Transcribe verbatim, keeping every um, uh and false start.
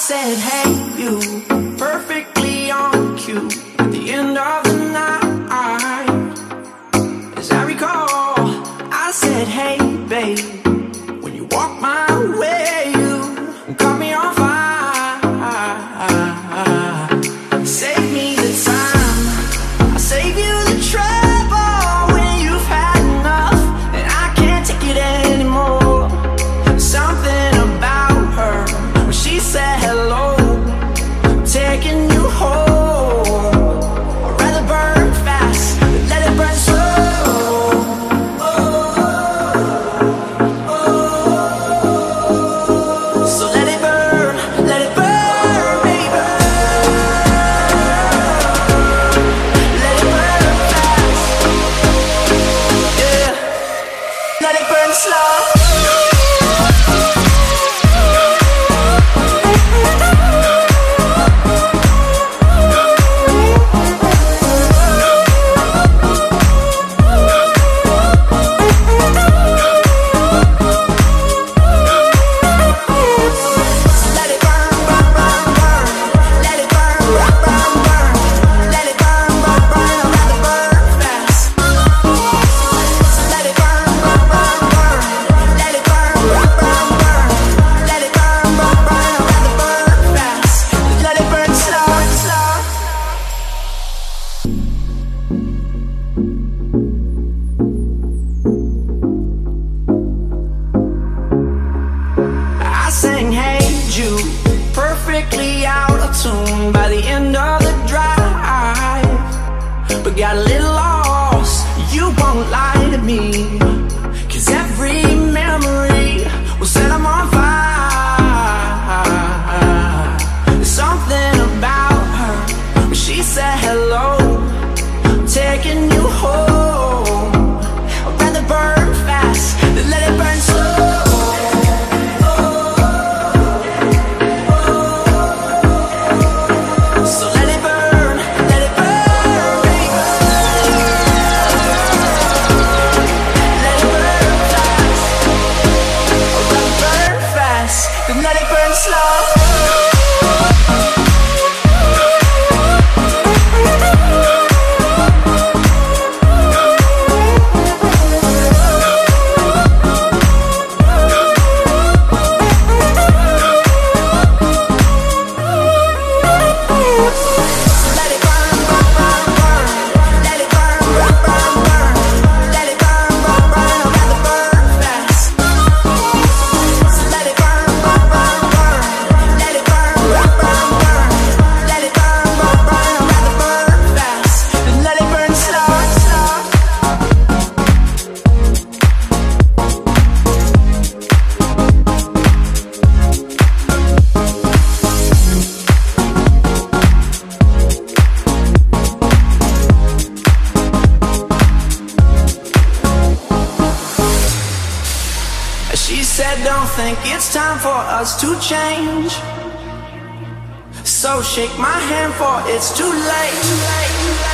said, hey, you, perfectly on cue at the end of the night. As I recall, I said, hey, babe, when you walk my way, you caught me on fire. Save me the time, I'll save you the trouble when you've had enough and I can't take it anymore. Something about her, when she said hello, taking you home. I'd rather burn fast than let it burn slow. Oh, oh, oh. So let it burn, let it burn, baby. Let it burn fast, yeah. Let it burn slow. Sang Hey Jude, perfectly out of tune by the end of the drive, but got a little lost, you won't lie to me, cause every memory will set them on fire. There's something about her, when she said hello, I'm taking you home. I'd rather burn fast than let it burn slow. Let it burn slow. She said, don't think it's time for us to change, so shake my hand for it's too late.